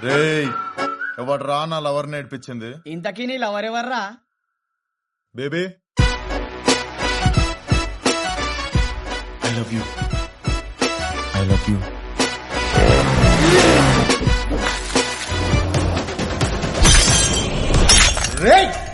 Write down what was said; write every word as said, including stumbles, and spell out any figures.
రేయ్ ఎవడ్రా నా లవర్ నేర్పించింది? ఇంతకీ నీ లవర్ ఎవర్రా? Baby I love you I love you రేయ్